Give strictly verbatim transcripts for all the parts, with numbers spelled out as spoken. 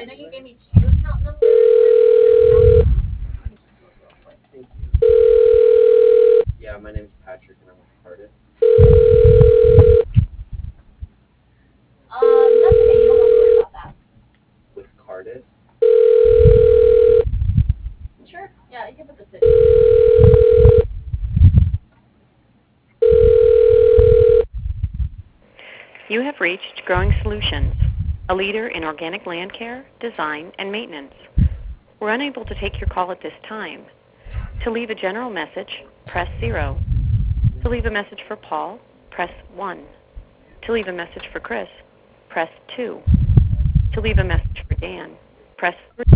Yeah, my name's Patrick and I'm with Cardiff. With Cardiff? You have reached Growing Solutions, a leader in organic land care, design, and maintenance. We're unable to take your call at this time. To leave a general message, press zero. To leave a message for Paul, press one. To leave a message for Chris, press two. To leave a message for Dan, press three.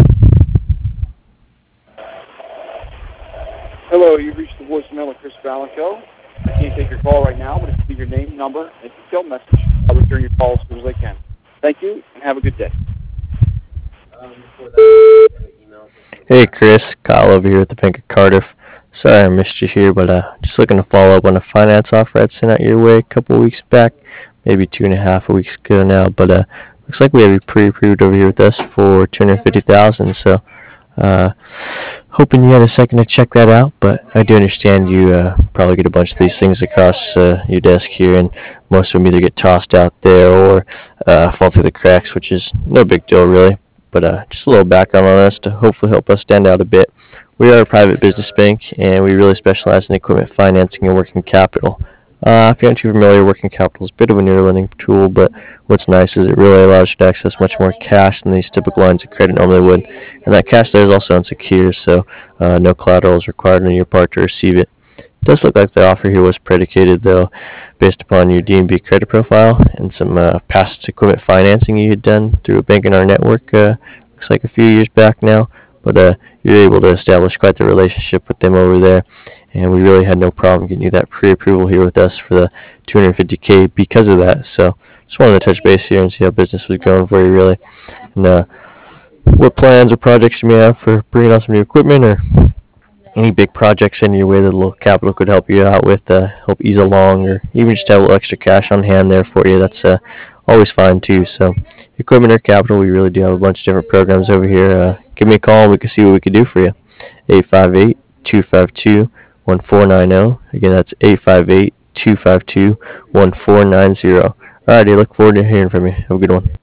Hello, you've reached the voicemail of Chris Valenco. I can't take your call right now, but if you leave your name, number, and detailed message, I'll return your call as soon as I can. Thank you, and have a good day. Um, before that, I have an email. Hey Chris, Kyle over here with the Bank of Cardiff. Sorry I missed you here, but uh, just looking to follow up on a finance offer I'd sent out your way a couple of weeks back, maybe two and a half weeks ago now. But uh, looks like we have you pre-approved over here with us for two hundred fifty thousand dollars. So, uh, hoping you had a second to check that out. But I do understand you uh, probably get a bunch of these things across uh, your desk here, and most of them either get tossed out there or uh, fall through the cracks, which is no big deal really. But uh, just a little background on us to hopefully help us stand out a bit. We are a private business bank, and we really specialize in equipment financing and working capital. Uh, if you're not too familiar, working capital is a bit of a newer lending tool, but what's nice is it really allows you to access much more cash than these typical lines of credit normally would. And that cash there is also unsecured, so uh, no collateral is required on your part to receive it. It does look like the offer here was predicated, though, based upon your D and B credit profile and some uh, past equipment financing you had done through a bank in our network, uh, looks like a few years back now. But uh, you're able to establish quite the relationship with them over there, and we really had no problem getting you that pre-approval here with us for the two hundred fifty K because of that. So just wanted to touch base here and see how business was going for you, really, and uh, what plans or projects you may have for bringing on some new equipment or any big projects in your way that a little capital could help you out with, uh, help ease along, or even just have a little extra cash on hand there for you. That's uh, always fine too. So equipment or capital, we really do have a bunch of different programs over here. Uh, give me a call and we can see what we can do for you. eight five eight, two five two, one four nine zero. Again, that's eight five eight, two five two, one four nine zero. Alrighty, look forward to hearing from you. Have a good one.